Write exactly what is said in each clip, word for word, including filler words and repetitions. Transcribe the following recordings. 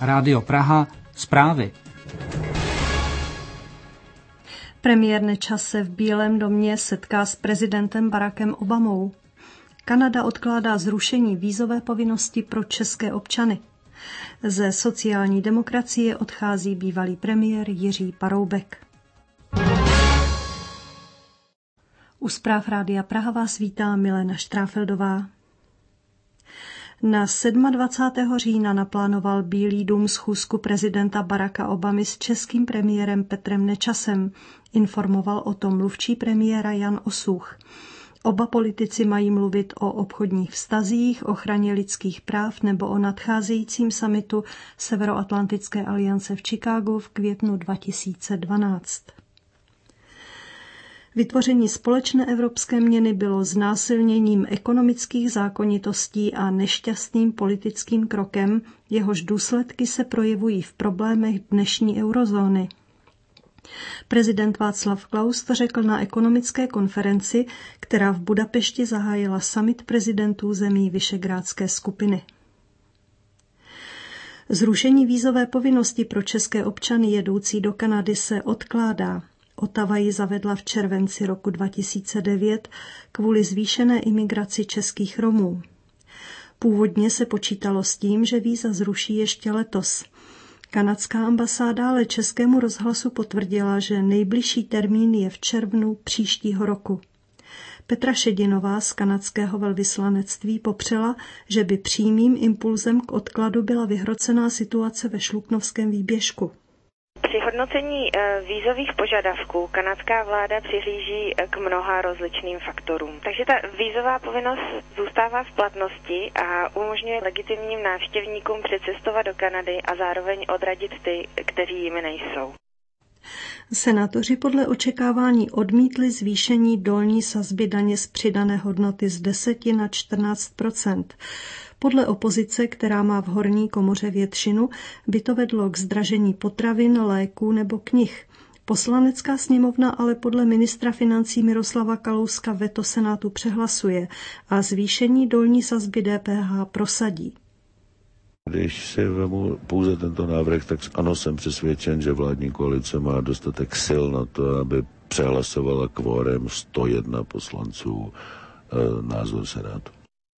Rádio Praha, zprávy. Premiér Nečas se v Bílém domě setká s prezidentem Barackem Obamou. Kanada odkládá zrušení vízové povinnosti pro české občany. Ze sociální demokracie odchází bývalý premiér Jiří Paroubek. U zpráv Rádia Praha vás vítá Milena Štráfeldová. Na dvacátého sedmého října naplánoval Bílý dům schůzku prezidenta Baracka Obamy s českým premiérem Petrem Nečasem, informoval o tom mluvčí premiéra Jan Osůch. Oba politici mají mluvit o obchodních vztazích, ochraně lidských práv nebo o nadcházejícím summitu Severoatlantické aliance v Chicagu v květnu dva tisíce dvanáct. Vytvoření společné evropské měny bylo znásilněním ekonomických zákonitostí a nešťastným politickým krokem, jehož důsledky se projevují v problémech dnešní eurozóny. Prezident Václav Klaus to řekl na ekonomické konferenci, která v Budapešti zahájila summit prezidentů zemí Visegrádské skupiny. Zrušení vízové povinnosti pro české občany jedoucí do Kanady se odkládá. Ottawa ji zavedla v červenci roku dva tisíce devět kvůli zvýšené imigraci českých Romů. Původně se počítalo s tím, že víza zruší ještě letos. Kanadská ambasáda ale Českému rozhlasu potvrdila, že nejbližší termín je v červnu příštího roku. Petra Šedinová z kanadského velvyslanectví popřela, že by přímým impulzem k odkladu byla vyhrocená situace ve Šluknovském výběžku. Při hodnocení vízových požadavků kanadská vláda přihlíží k mnoha rozličným faktorům. Takže ta vízová povinnost zůstává v platnosti a umožňuje legitimním návštěvníkům přicestovat do Kanady a zároveň odradit ty, kteří jimi nejsou. Senátoři podle očekávání odmítli zvýšení dolní sazby daně z přidané hodnoty z deseti na čtrnáct procent. Podle opozice, která má v horní komoře většinu, by to vedlo k zdražení potravin, léků nebo knih. Poslanecká sněmovna ale podle ministra financí Miroslava Kalouska veto Senátu přehlasuje a zvýšení dolní sazby D P H prosadí. Když si vemu pouze tento návrh, tak ano, jsem přesvědčen, že vládní koalice má dostatek sil na to, aby přehlasovala kvórem sto jedna poslanců e, názor Senátu.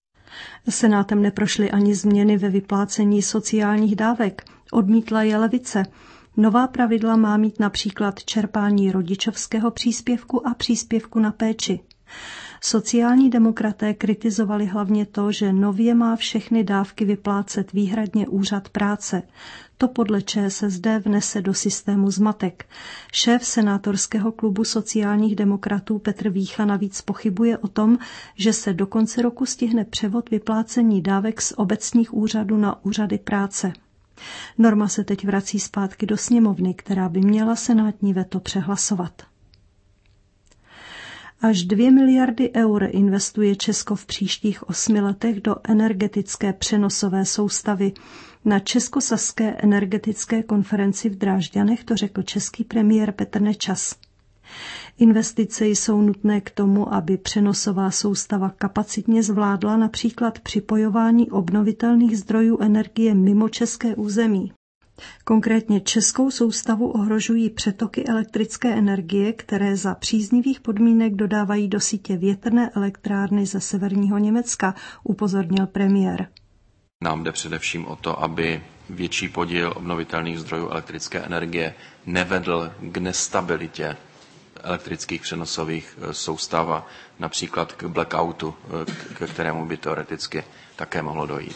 Senátem neprošly ani změny ve vyplácení sociálních dávek. Odmítla je levice. Nová pravidla má mít například čerpání rodičovského příspěvku a příspěvku na péči. Sociální demokraté kritizovali hlavně to, že nově má všechny dávky vyplácet výhradně úřad práce. To podle Č S S D vnese do systému zmatek. Šéf senátorského klubu sociálních demokratů Petr Vícha navíc pochybuje o tom, že se do konce roku stihne převod vyplácení dávek z obecních úřadů na úřady práce. Norma se teď vrací zpátky do sněmovny, která by měla senátní veto přehlasovat. Až dvě miliardy eur investuje Česko v příštích osmi letech do energetické přenosové soustavy. Na Českosaské energetické konferenci v Drážďanech to řekl český premiér Petr Nečas. Investice jsou nutné k tomu, aby přenosová soustava kapacitně zvládla například připojování obnovitelných zdrojů energie mimo české území. Konkrétně českou soustavu ohrožují přetoky elektrické energie, které za příznivých podmínek dodávají do sítě větrné elektrárny ze severního Německa, upozornil premiér. Nám jde především o to, aby větší podíl obnovitelných zdrojů elektrické energie nevedl k nestabilitě elektrických přenosových soustav a například k blackoutu, ke kterému by teoreticky také mohlo dojít.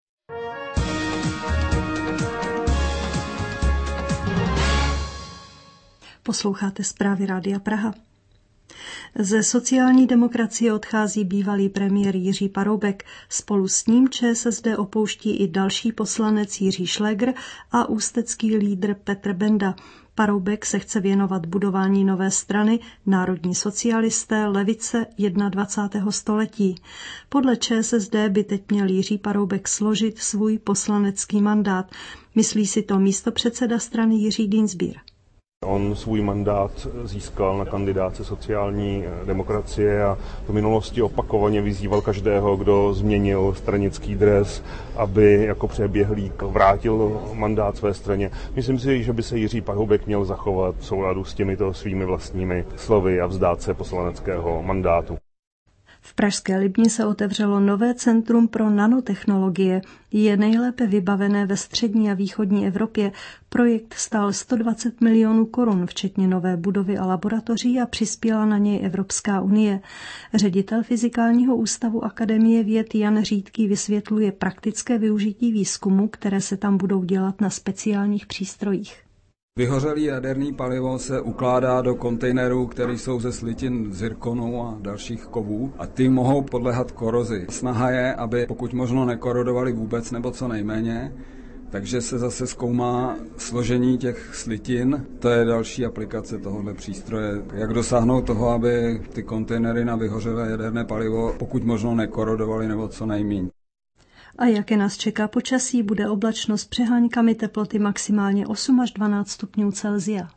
Posloucháte zprávy Rádia Praha. Ze sociální demokracie odchází bývalý premiér Jiří Paroubek. Spolu s ním Č S S D opouští i další poslanec Jiří Šlégr a ústecký lídr Petr Benda. Paroubek se chce věnovat budování nové strany, národní socialisté, levice dvacátého prvního století. Podle Č S S D by teď měl Jiří Paroubek složit svůj poslanecký mandát. Myslí si to místopředseda strany Jiří Dienstbier. On svůj mandát získal na kandidáce sociální demokracie a v minulosti opakovaně vyzýval každého, kdo změnil stranický dres, aby jako přeběhlík vrátil mandát své straně. Myslím si, že by se Jiří Paroubek měl zachovat v souladu s těmito svými vlastními slovy a vzdát se poslaneckého mandátu. V pražské Libni se otevřelo nové centrum pro nanotechnologie. Je nejlépe vybavené ve střední a východní Evropě. Projekt stál sto dvacet milionů korun, včetně nové budovy a laboratoří, a přispěla na něj Evropská unie. Ředitel Fyzikálního ústavu Akademie věd Jan Řídký vysvětluje praktické využití výzkumu, které se tam budou dělat na speciálních přístrojích. Vyhořelý jaderný palivo se ukládá do kontejnerů, které jsou ze slitin zirkonu a dalších kovů, a ty mohou podléhat korozi. Snaha je, aby pokud možno nekorodovali vůbec nebo co nejméně, takže se zase zkoumá složení těch slitin. To je další aplikace tohohle přístroje. Jak dosáhnout toho, aby ty kontejnery na vyhořelé jaderné palivo pokud možno nekorodovaly nebo co nejméně. A jaké nás čeká počasí, bude oblačno s přeháňkami, teploty maximálně osm až dvanáct stupňů Celsia.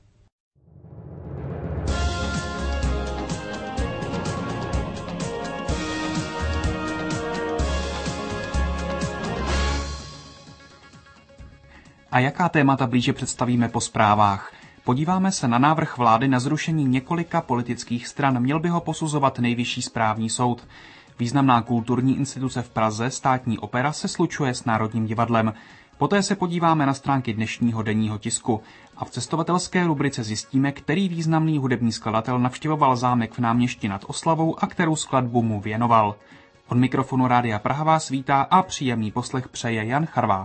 A jaká témata blíže představíme po zprávách? Podíváme se na návrh vlády na zrušení několika politických stran. Měl by ho posuzovat Nejvyšší správní soud. Významná kulturní instituce v Praze, Státní opera, se slučuje s Národním divadlem. Poté se podíváme na stránky dnešního denního tisku a v cestovatelské rubrice zjistíme, který významný hudební skladatel navštěvoval zámek v Náměšti nad Oslavou a kterou skladbu mu věnoval. Od mikrofonu Rádia Praha vás vítá a příjemný poslech přeje Jan Charvát.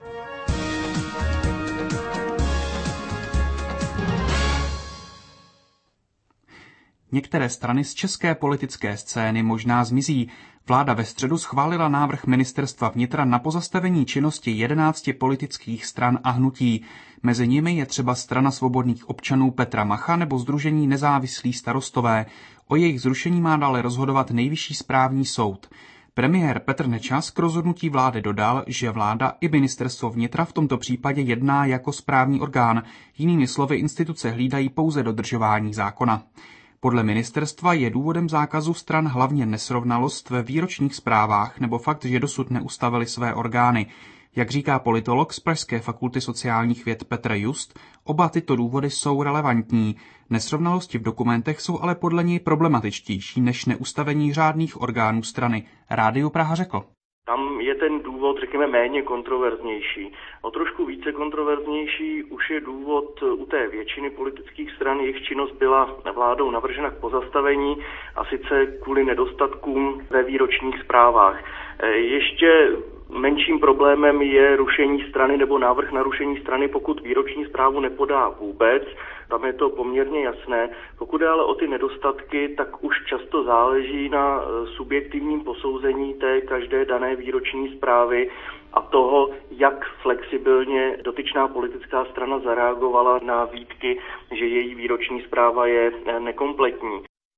Některé strany z české politické scény možná zmizí. Vláda ve středu schválila návrh ministerstva vnitra na pozastavení činnosti jedenácti politických stran a hnutí. Mezi nimi je třeba Strana svobodných občanů Petra Macha nebo Sdružení nezávislí starostové. O jejich zrušení má dále rozhodovat Nejvyšší správní soud. Premiér Petr Nečas k rozhodnutí vlády dodal, že vláda i ministerstvo vnitra v tomto případě jedná jako správní orgán. Jinými slovy, instituce hlídají pouze dodržování zákona. Podle ministerstva je důvodem zákazu stran hlavně nesrovnalost ve výročních zprávách nebo fakt, že dosud neustavili své orgány. Jak říká politolog z Pražské fakulty sociálních věd Petr Just, oba tyto důvody jsou relevantní. Nesrovnalosti v dokumentech jsou ale podle něj problematičtější než neustavení řádných orgánů strany. Rádiu Praha řekl. Tam je ten důvod, řekněme, méně kontroverznější. O trošku více kontroverznější už je důvod u té většiny politických stran, jejich činnost byla vládou navržena k pozastavení, a sice kvůli nedostatkům ve výročních zprávách. Ještě menším problémem je rušení strany nebo návrh na rušení strany, pokud výroční zprávu nepodá vůbec. Tam je to poměrně jasné. Pokud je ale o ty nedostatky, tak už často záleží na subjektivním posouzení té každé dané výroční zprávy a toho, jak flexibilně dotyčná politická strana zareagovala na výtky, že její výroční zpráva je nekompletní.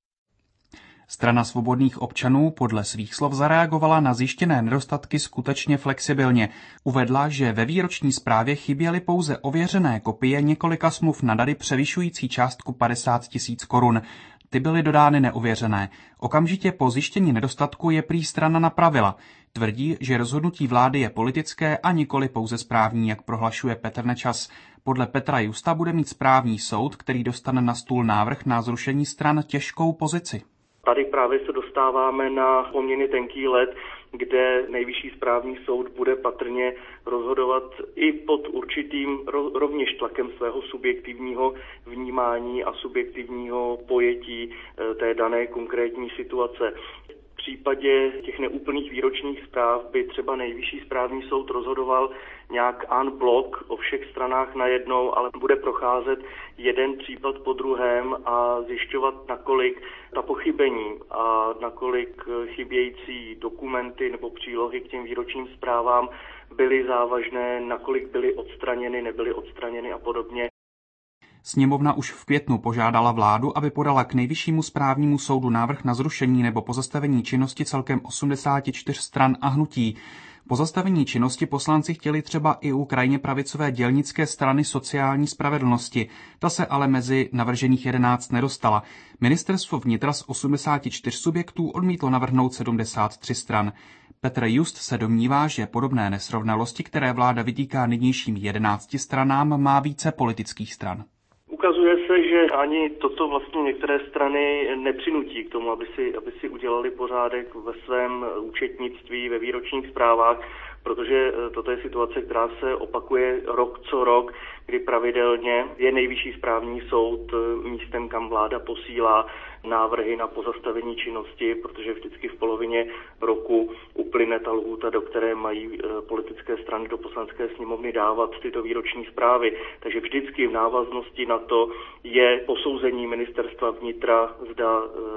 Strana svobodných občanů podle svých slov zareagovala na zjištěné nedostatky skutečně flexibilně. Uvedla, že ve výroční zprávě chyběly pouze ověřené kopie několika smluv na dary převyšující částku padesát tisíc korun. Ty byly dodány neověřené. Okamžitě po zjištění nedostatku je prý strana napravila. Tvrdí, že rozhodnutí vlády je politické a nikoli pouze správní, jak prohlašuje Petr Nečas. Podle Petra Justa bude mít správní soud, který dostane na stůl návrh na zrušení stran, těžkou pozici. Tady právě se dostáváme na poměrně tenký led, kde Nejvyšší správní soud bude patrně rozhodovat i pod určitým rovněž tlakem svého subjektivního vnímání a subjektivního pojetí té dané konkrétní situace. V případě těch neúplných výročních zpráv by třeba Nejvyšší správní soud rozhodoval nějak en bloc o všech stranách najednou, ale bude procházet jeden případ po druhém a zjišťovat, nakolik ta pochybení a nakolik chybějící dokumenty nebo přílohy k těm výročním zprávám byly závažné, nakolik byly odstraněny, nebyly odstraněny a podobně. Sněmovna už v květnu požádala vládu, aby podala k Nejvyššímu správnímu soudu návrh na zrušení nebo pozastavení činnosti celkem osmdesáti čtyř stran a hnutí. Pozastavení činnosti poslanci chtěli třeba i u krajně pravicové dělnické strany sociální spravedlnosti. Ta se ale mezi navržených jedenáct nedostala. Ministerstvo vnitra z osmdesáti čtyř subjektů odmítlo navrhnout sedmdesát tři stran. Petr Just se domnívá, že podobné nesrovnalosti, které vláda vytýká nynějším jedenácti stranám, má více politických stran. Ukazuje se, že ani toto vlastně některé strany nepřinutí k tomu, aby si, aby si udělali pořádek ve svém účetnictví, ve výročních zprávách, protože toto je situace, která se opakuje rok co rok, kdy pravidelně je Nejvyšší správní soud místem, kam vláda posílá návrhy na pozastavení činnosti, protože vždycky v polovině roku uplyne ta lhůta, do které mají politické strany do poslanecké sněmovny dávat tyto výroční zprávy. Takže vždycky v návaznosti na to je posouzení ministerstva vnitra, zda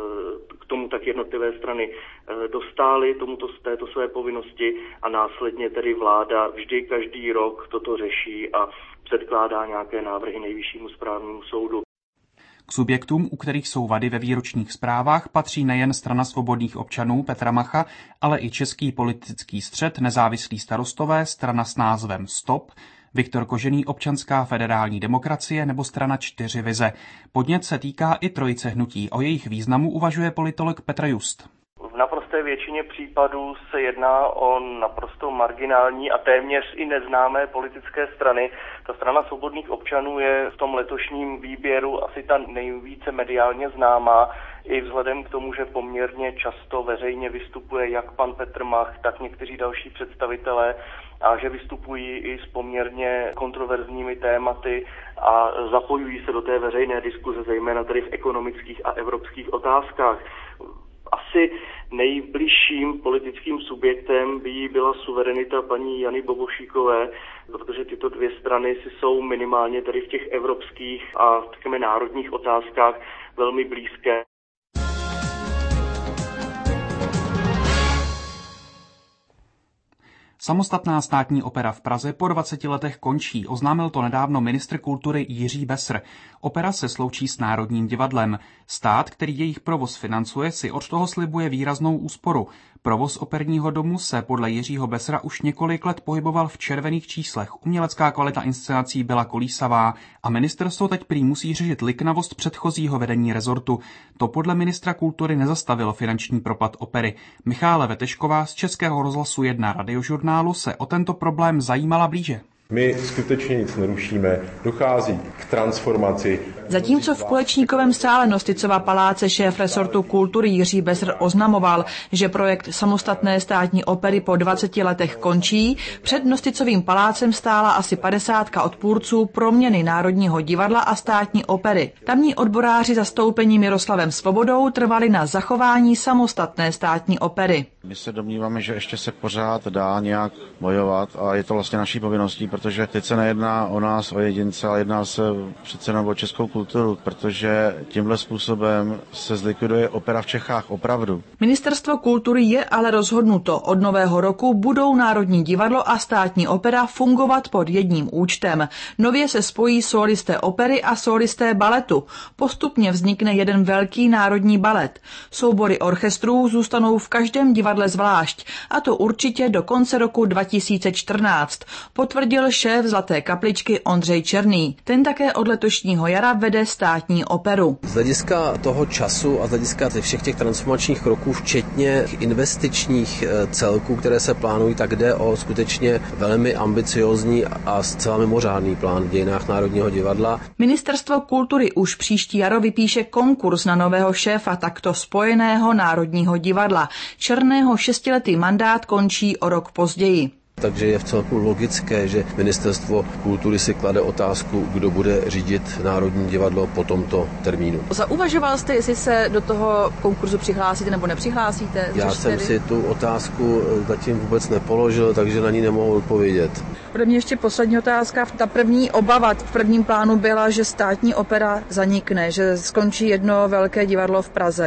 k tomu tak jednotlivé strany dostály tomuto, této své povinnosti a následně tedy vláda vždy každý rok toto řeší a předkládá nějaké návrhy Nejvyššímu správnímu soudu. K subjektům, u kterých jsou vady ve výročních zprávách, patří nejen Strana svobodných občanů Petra Macha, ale i Český politický střed, Nezávislí starostové, strana s názvem Stop, Viktor Kožený, Občanská federální demokracie nebo strana Čtyři vize. Podnět se týká i trojice hnutí. O jejich významu uvažuje politolog Petr Just. V naprosté většině případů se jedná o naprosto marginální a téměř i neznámé politické strany. Ta Strana svobodných občanů je v tom letošním výběru asi ta nejvíce mediálně známá, i vzhledem k tomu, že poměrně často veřejně vystupuje jak pan Petr Mach, tak někteří další představitelé a že vystupují i s poměrně kontroverzními tématy a zapojují se do té veřejné diskuze, zejména tedy v ekonomických a evropských otázkách. Asi nejbližším politickým subjektem by jí byla suverenita paní Jany Bobošíkové, protože tyto dvě strany si jsou minimálně tady v těch evropských a takové národních otázkách velmi blízké. Samostatná státní opera v Praze po dvaceti letech končí, oznámil to nedávno ministr kultury Jiří Besr. Opera se sloučí s Národním divadlem. Stát, který jejich provoz financuje, si od toho slibuje výraznou úsporu. Provoz operního domu se podle Jiřího Besra už několik let pohyboval v červených číslech. Umělecká kvalita inscenací byla kolísavá a ministerstvo teď prý musí řešit liknavost předchozího vedení rezortu. To podle ministra kultury nezastavilo finanční propad opery. Michála Vetešková z Českého rozhlasu jedna radiožurnálu se o tento problém zajímala blíže. My skutečně nic nerušíme, dochází k transformaci. Zatímco v Kulečníkovém sále Nosticova paláce šéf resortu kultury Jiří Besr oznamoval, že projekt samostatné státní opery po dvaceti letech končí, před Nosticovým palácem stála asi padesátka odpůrců proměny Národního divadla a státní opery. Tamní odboráři zastoupení Miroslavem Svobodou trvali na zachování samostatné státní opery. My se domníváme, že ještě se pořád dá nějak bojovat a je to vlastně naší povinností, protože teď se nejedná o nás, o jedince, ale jedná se přece jenom o českou kulturu, protože tímhle způsobem se zlikviduje opera v Čechách opravdu. Ministerstvo kultury je ale rozhodnuto. Od nového roku budou Národní divadlo a státní opera fungovat pod jedním účtem. Nově se spojí sólisté opery a sólisté baletu. Postupně vznikne jeden velký národní balet. Soubory orchestrů zůstanou v každém divadle zvlášť, a to určitě do konce roku dva tisíce čtrnáct, potvrdil šéf Zlaté kapličky Ondřej Černý. Ten také od letošního jara vede státní operu. Z hlediska toho času a z hlediska všech těch transformačních kroků, včetně investičních celků, které se plánují, tak jde o skutečně velmi ambiciózní a zcela mimořádný plán v dějinách Národního divadla. Ministerstvo kultury už příští jaro vypíše konkurs na nového šéfa takto spojeného Národního divadla. Černého šestiletý mandát končí o rok později. Takže je vcelku logické, že Ministerstvo kultury si klade otázku, kdo bude řídit Národní divadlo po tomto termínu. Zauvažoval jste, jestli se do toho konkurzu přihlásíte nebo nepřihlásíte? Já jsem tedy... si tu otázku zatím vůbec nepoložil, takže na ní nemohu odpovědět. Ode mě ještě poslední otázka. Ta první obava v prvním plánu byla, že státní opera zanikne, že skončí jedno velké divadlo v Praze.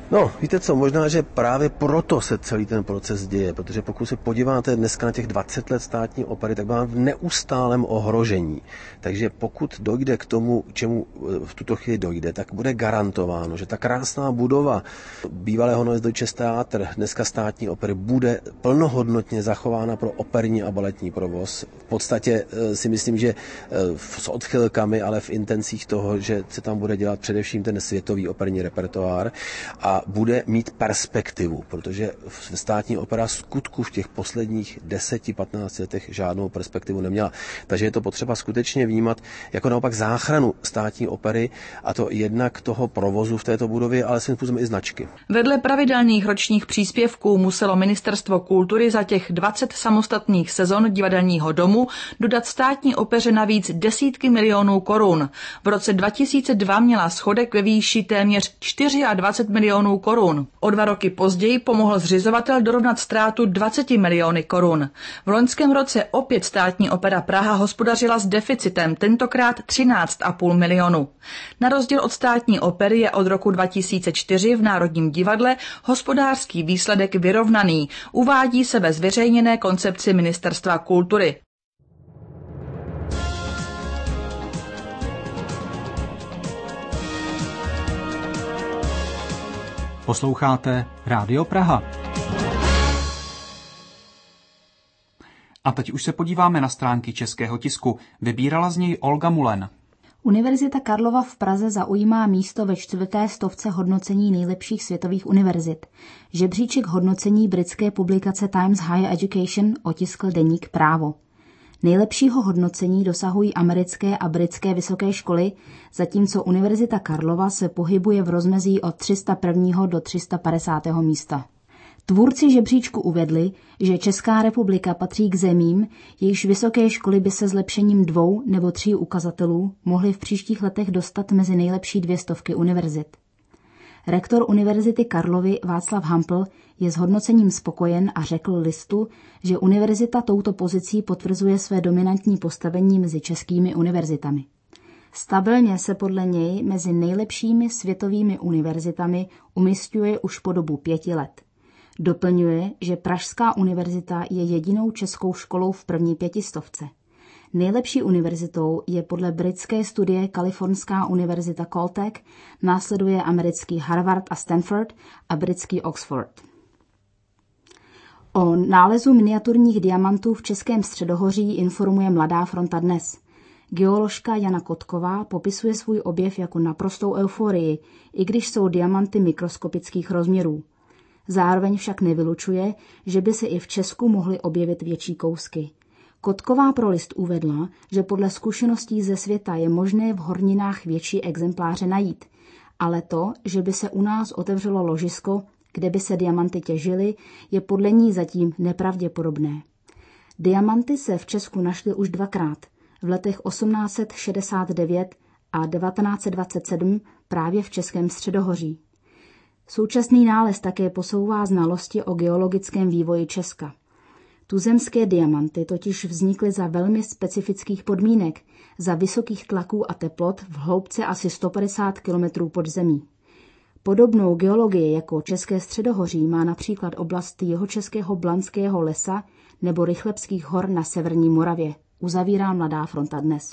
No, víte co, možná, že právě proto se celý ten proces děje, protože pokud se podíváte dneska na těch dvacet let státní opery, tak byla v neustálém ohrožení. Takže pokud dojde k tomu, čemu v tuto chvíli dojde, tak bude garantováno, že ta krásná budova bývalého Neues Deutsches Theater, dneska státní opery, bude plnohodnotně zachována pro operní a baletní provoz. V podstatě si myslím, že s odchylkami, ale v intencích toho, že se tam bude dělat především ten světový operní repertoár a bude mít perspektivu, protože státní opera skutku v těch posledních deseti patnáct letech žádnou perspektivu neměla. Takže je to potřeba skutečně vnímat jako naopak záchranu státní opery, a to jednak toho provozu v této budově, ale svým způsobem i značky. Vedle pravidelných ročních příspěvků muselo Ministerstvo kultury za těch dvacet samostatných sezon divadelního domu dodat státní opeře navíc desítky milionů korun. V roce dva tisíce dva měla schodek ve výši téměř dvacet čtyři milionů korun. O dva roky později pomohl zřizovatel dorovnat ztrátu dvacet miliony korun. V loňském roce opět státní opera Praha hospodařila s deficitem, tentokrát třináct a půl milionu. Na rozdíl od státní opery je od roku dva tisíce čtyři v Národním divadle hospodářský výsledek vyrovnaný, uvádí se ve zveřejněné koncepci Ministerstva kultury. Posloucháte Rádio Praha. A teď už se podíváme na stránky českého tisku. Vybírala z něj Olga Mulen. Univerzita Karlova v Praze zaujímá místo ve čtvrté stovce hodnocení nejlepších světových univerzit. Žebříček hodnocení britské publikace Times Higher Education otiskl deník Právo. Nejlepšího hodnocení dosahují americké a britské vysoké školy, zatímco Univerzita Karlova se pohybuje v rozmezí od tři sta jedna do tři sta padesátého místa. Tvůrci žebříčku uvedli, že Česká republika patří k zemím, jejichž vysoké školy by se zlepšením dvou nebo tří ukazatelů mohly v příštích letech dostat mezi nejlepší dvě stovky univerzit. Rektor Univerzity Karlovy Václav Hampl je s hodnocením spokojen a řekl listu, že univerzita touto pozicí potvrzuje své dominantní postavení mezi českými univerzitami. Stabilně se podle něj mezi nejlepšími světovými univerzitami umisťuje už po dobu pěti let. Doplňuje, že Pražská univerzita je jedinou českou školou v první pětistovce. Nejlepší univerzitou je podle britské studie Kalifornská univerzita Caltech, následuje americký Harvard a Stanford a britský Oxford. O nálezu miniaturních diamantů v Českém středohoří informuje Mladá fronta dnes. Geoložka Jana Kotková popisuje svůj objev jako naprostou euforii, i když jsou diamanty mikroskopických rozměrů. Zároveň však nevylučuje, že by se i v Česku mohly objevit větší kousky. Kotková pro list uvedla, že podle zkušeností ze světa je možné v horninách větší exempláře najít, ale to, že by se u nás otevřelo ložisko, kde by se diamanty těžily, je podle ní zatím nepravděpodobné. Diamanty se v Česku našly už dvakrát, v letech osmnáct set šedesát devět a devatenáct set dvacet sedm právě v Českém středohoří. Současný nález také posouvá znalosti o geologickém vývoji Česka. Tuzemské diamanty totiž vznikly za velmi specifických podmínek, za vysokých tlaků a teplot v hloubce asi sto padesát kilometrů pod zemí. Podobnou geologii jako České středohoří má například oblast jihočeského Blanského lesa nebo Rychlebských hor na severní Moravě, uzavírá Mladá fronta dnes.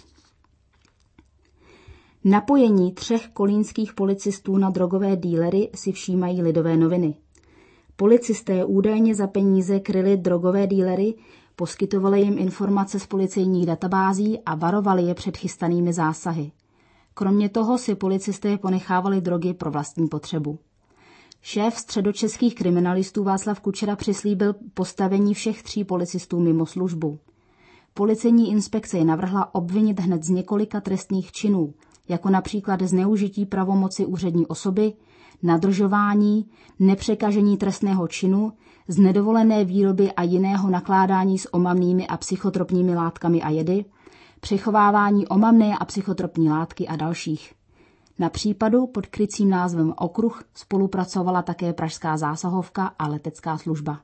Napojení třech kolínských policistů na drogové dílery si všímají Lidové noviny. Policisté údajně za peníze kryli drogové dílery, poskytovali jim informace z policejních databází a varovali je před chystanými zásahy. Kromě toho si policisté ponechávali drogy pro vlastní potřebu. Šéf středočeských kriminalistů Václav Kučera přislíbil postavení všech tří policistů mimo službu. Policejní inspekce je navrhla obvinit hned z několika trestných činů, jako například zneužití pravomoci úřední osoby, nadržování, nepřekažení trestného činu, z nedovolené výroby a jiného nakládání s omamnými a psychotropními látkami a jedy, přechovávání omamné a psychotropní látky a dalších. Na případu pod krycím názvem Okruh spolupracovala také pražská zásahovka a letecká služba.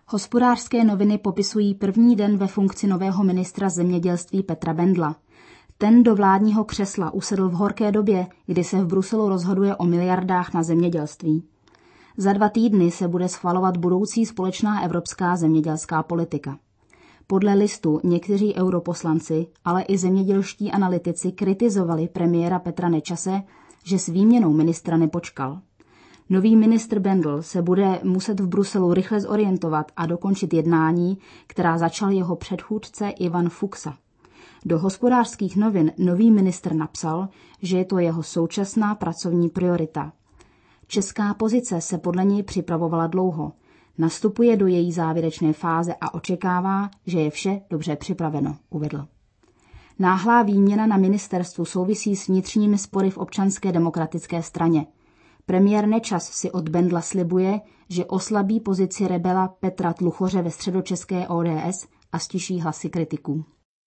Hospodářské noviny popisují první den ve funkci nového ministra zemědělství Petra Bendla. Ten do vládního křesla usedl v horké době, kdy se v Bruselu rozhoduje o miliardách na zemědělství. Za dva týdny se bude schvalovat budoucí společná evropská zemědělská politika. Podle listu někteří europoslanci, ale i zemědělští analytici kritizovali premiéra Petra Nečase, že s výměnou ministra nepočkal. Nový ministr Bendl se bude muset v Bruselu rychle zorientovat a dokončit jednání, která začal jeho předchůdce Ivan Fuchsa. Do Hospodářských novin nový ministr napsal, že je to jeho současná pracovní priorita. Česká pozice se podle něj připravovala dlouho. Nastupuje do její závěrečné fáze a očekává, že je vše dobře připraveno, uvedl. Náhlá výměna na ministerstvu souvisí s vnitřními spory v Občanské demokratické straně. Premiér Nečas si od Bendla slibuje, že oslabí pozici rebela Petra Tluchoře ve středočeské O D S a stiší hlasy kritiků.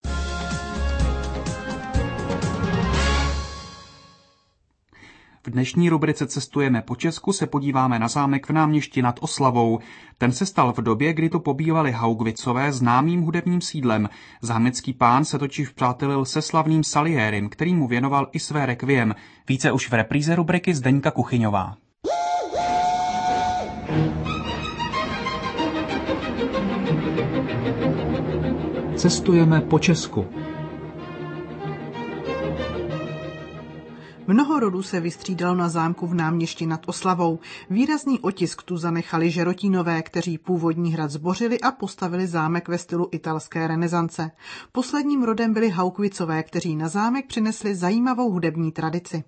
V dnešní rubrice Cestujeme po Česku se podíváme na zámek v Náměšti nad Oslavou. Ten se stal v době, kdy tu pobývali Haugwicové známým hudebním sídlem. Zámecký pán se totiž přátelil se slavným Saliérim, který mu věnoval i své rekviem. Více už v repríze rubriky Zdeňka Kuchyňová. Cestujeme po Česku. Mnoho rodů se vystřídalo na zámku v Náměšti nad Oslavou. Výrazný otisk tu zanechali Žerotínové, kteří původní hrad zbořili a postavili zámek ve stylu italské renesance. Posledním rodem byli Haugwicové, kteří na zámek přinesli zajímavou hudební tradici.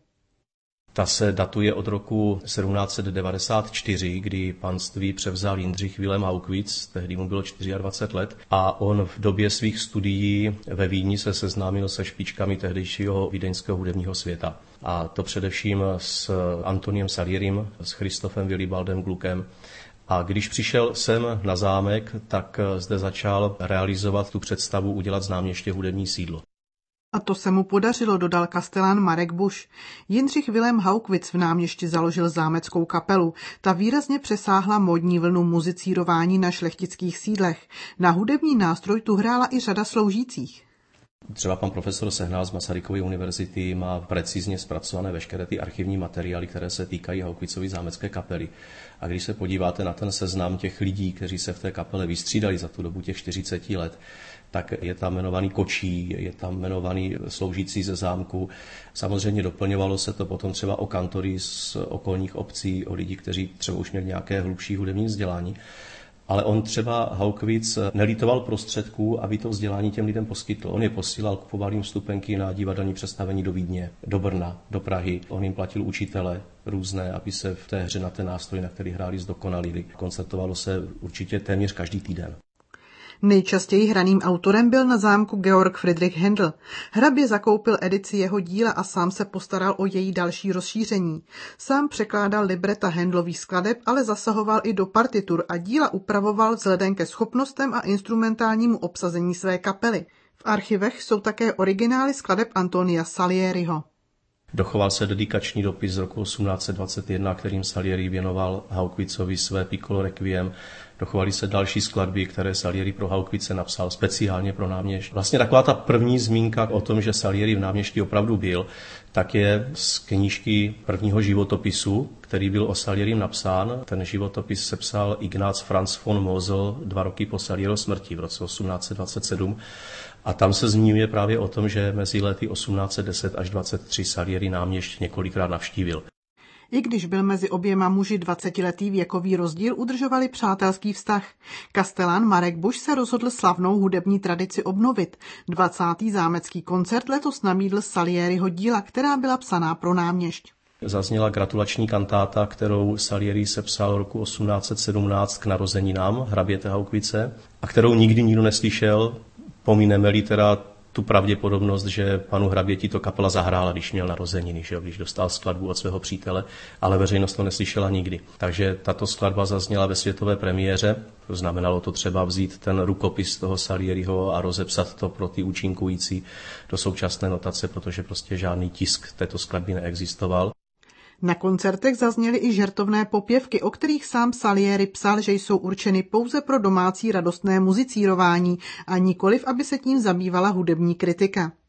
Ta se datuje od roku sedmnáct set devadesát čtyři, kdy panství převzal Jindřich Vilém Haugwitz, tehdy mu bylo dvacet čtyři let, a on v době svých studií ve Vídni se seznámil se špičkami tehdejšího vídeňského hudebního světa. A to především s Antoniem Salierim, s Christophem Willibaldem Gluckem. A když přišel sem na zámek, tak zde začal realizovat tu představu udělat z Náměště hudební sídlo. A to se mu podařilo, dodal kastelán Marek Buš. Jindřich Vilém Haugwitz v Náměšti založil zámeckou kapelu. Ta výrazně přesáhla módní vlnu muzicírování na šlechtických sídlech. Na hudební nástroj tu hrála i řada sloužících. Třeba pan profesor Sehnal z Masarykovy univerzity má precizně zpracované veškeré ty archivní materiály, které se týkají Haugwitzovy zámecké kapely. A když se podíváte na ten seznam těch lidí, kteří se v té kapele vystřídali za tu dobu těch čtyřicet let, tak je tam jmenovaný kočí, je tam jmenovaný sloužící ze zámku. Samozřejmě doplňovalo se to potom třeba o kantory z okolních obcí, o lidi, kteří třeba už měli nějaké hlubší hudební vzdělání. Ale on třeba Haugwitz nelítoval prostředků, aby to vzdělání těm lidem poskytl. On je posílal, kupoval jim vstupenky na divadelní představení do Vídně, do Brna, do Prahy. On jim platil učitele různé, aby se v té hře na ten nástroj, na který hráli, zdokonalili. Koncertovalo se určitě téměř každý týden. Nejčastěji hraným autorem byl na zámku Georg Friedrich Händel. Hrabě zakoupil edici jeho díla a sám se postaral o její další rozšíření. Sám překládal libreta Händelových skladeb, ale zasahoval i do partitur a díla upravoval vzhledem ke schopnostem a instrumentálnímu obsazení své kapely. V archivech jsou také originály skladeb Antonia Salieriho. Dochoval se dedikační dopis z roku osmnáct set dvacet jedna, kterým Salieri věnoval Haugwitzovi své piccolo requiem. Dochovaly se další skladby, které Salieri pro Haugwitze napsal speciálně pro Náměšť. Vlastně taková ta první zmínka o tom, že Salieri v Náměšti opravdu byl, tak je z knížky prvního životopisu, který byl o Salierim napsán. Ten životopis sepsal Ignác Franz von Mosel dva roky po Salieriho smrti v roce osmnáct set dvacet sedm. A tam se zmiňuje právě o tom, že mezi lety osmnáct set deset až dvacet tři Salieri Náměšť několikrát navštívil. I když byl mezi oběma muži dvacetiletý věkový rozdíl, udržovali přátelský vztah. Kastelán Marek Buš se rozhodl slavnou hudební tradici obnovit. dvacátý zámecký koncert letos namídl Salieriho díla, která byla psaná pro Náměšť. Zazněla gratulační kantáta, kterou Salieri sepsal roku osmnáct set sedmnáct k narozeninám hraběte Haugwitze a kterou nikdy nikdo neslyšel, pomineme-li teda tu pravděpodobnost, že panu hraběti to kapela zahrála, když měl narozeniny, že jo, když dostal skladbu od svého přítele, ale veřejnost to neslyšela nikdy. Takže tato skladba zazněla ve světové premiéře, znamenalo to třeba vzít ten rukopis toho Salieriho a rozepsat to pro ty účinkující do současné notace, protože prostě žádný tisk této skladby neexistoval. Na koncertech zazněly i žertovné popěvky, o kterých sám Salieri psal, že jsou určeny pouze pro domácí radostné muzicírování a nikoliv, aby se tím zabývala hudební kritika.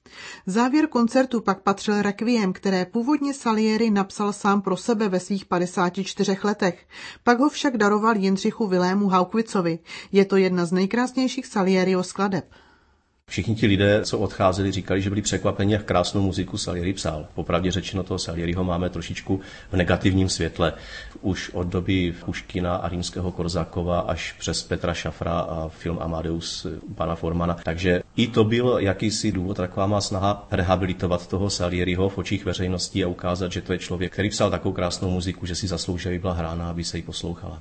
Závěr koncertu pak patřil Requiem, které původně Salieri napsal sám pro sebe ve svých padesáti čtyřech letech. Pak ho však daroval Jindřichu Vilému Haukvicovi. Je to jedna z nejkrásnějších Salieriho skladeb. Všichni ti lidé, co odcházeli, říkali, že byli překvapeni, jak krásnou muziku Salieri psal. Popravdě řečeno, toho Salieriho máme trošičku v negativním světle. Už od doby Puškina a Římského Korzákova až přes Petra Šafra a film Amadeus pana Formana. Takže i to byl jakýsi důvod, taková má snaha rehabilitovat toho Salieriho v očích veřejnosti a ukázat, že to je člověk, který psal takovou krásnou muziku, že si zaslouží, aby byla hrána, aby se jí poslouchala.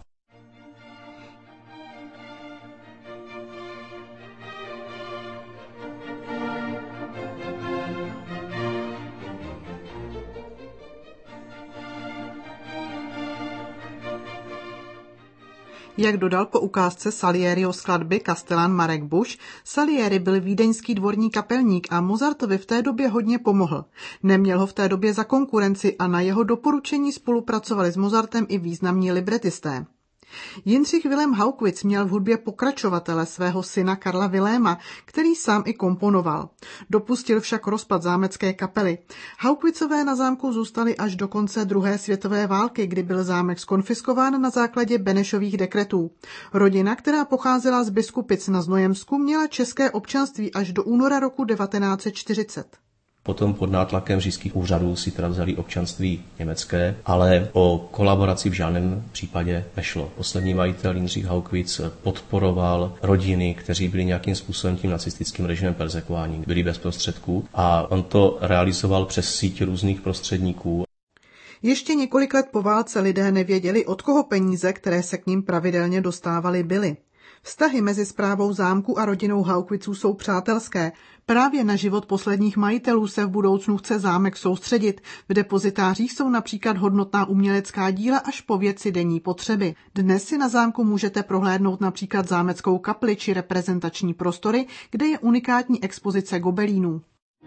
Jak dodal po ukázce Salieriho skladby kastelán Marek Buš, Salieri byl vídeňský dvorní kapelník a Mozartovi v té době hodně pomohl. Neměl ho v té době za konkurenci a na jeho doporučení spolupracovali s Mozartem i významní libretisté. Jindřich Vilém Haukvic měl v hudbě pokračovatele, svého syna Karla Viléma, který sám i komponoval. Dopustil však rozpad zámecké kapely. Haukvicové na zámku zůstali až do konce druhé světové války, kdy byl zámek zkonfiskován na základě Benešových dekretů. Rodina, která pocházela z Biskupic na Znojemsku, měla české občanství až do února roku devatenáct set čtyřicet. Potom pod nátlakem říšských úřadů si teda vzali občanství německé, ale o kolaboraci v žádném případě nešlo. Poslední majitel Jindřich Haukvic podporoval rodiny, kteří byli nějakým způsobem tím nacistickým režimem perzekvováni, byli bez prostředků a on to realizoval přes síť různých prostředníků. Ještě několik let po válce lidé nevěděli, od koho peníze, které se k ním pravidelně dostávaly, byly. Vztahy mezi správou zámku a rodinou Haukviců jsou přátelské. Právě na život posledních majitelů se v budoucnu chce zámek soustředit. V depozitářích jsou například hodnotná umělecká díla až po věci denní potřeby. Dnes si na zámku můžete prohlédnout například zámeckou kapli či reprezentační prostory, kde je unikátní expozice gobelínů.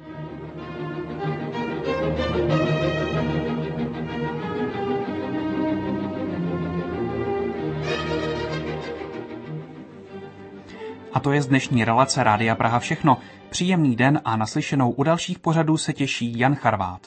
A to je z dnešní relace Rádia Praha všechno. Příjemný den a naslyšenou u dalších pořadů se těší Jan Charvát.